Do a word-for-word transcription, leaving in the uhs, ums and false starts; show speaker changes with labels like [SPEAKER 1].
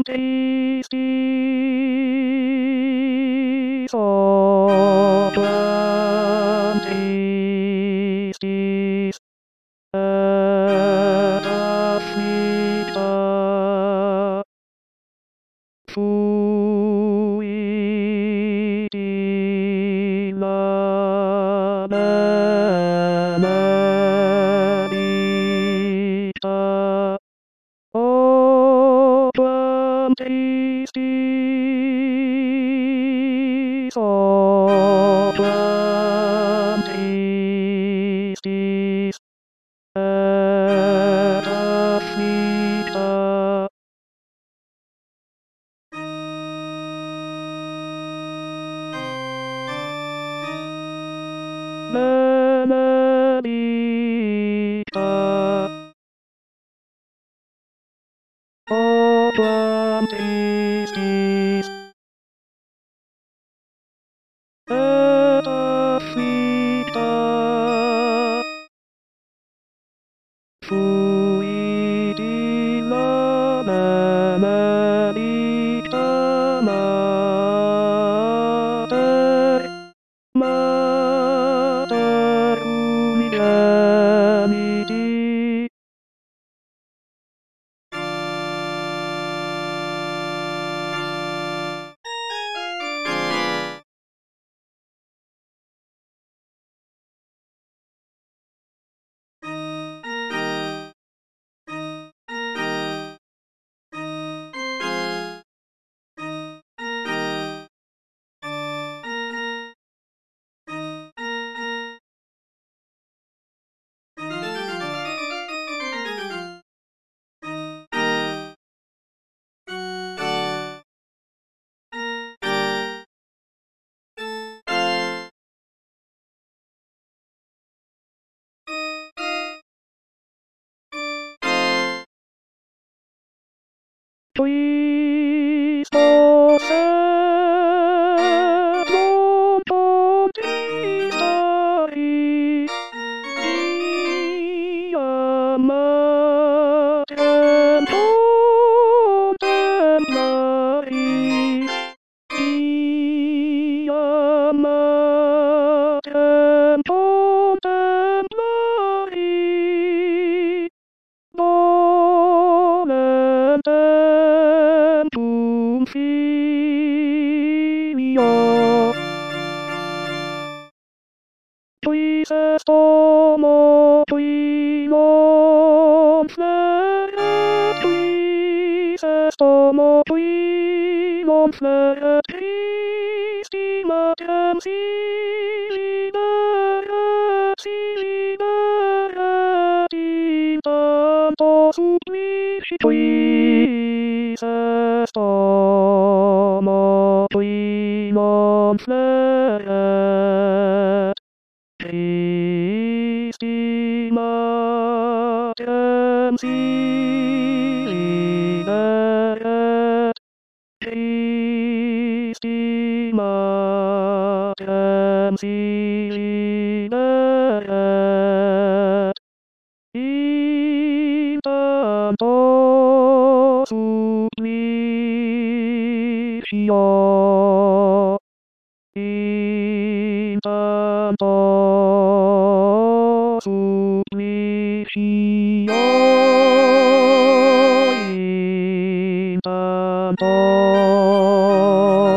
[SPEAKER 1] tasty, soft and tasty, and a sweet uh, sweet la la la dee, da. Oh, plum tasty, so plum tasty, and a sweet uh, melody, da. Oh, plum tasty, and a sweet uh, sweetie la melody, da, mother, mother, humanity. Please don't sad, don't, don't be sorry. Diamond and gold and glory. Diamond and gold and glory. Golden and Tumfilio. Jesus Tomo Twilon Flaret, Jesus Tomo Twilon Flaret, Christi Matem Siliberet, Siliberet, in tanto supplici, Jesus Tomo Twilon Flaret, Christi Matem Siliberet, Christi Matem Siliberet, in tanto supplicio, in tanto supplicio, in tanto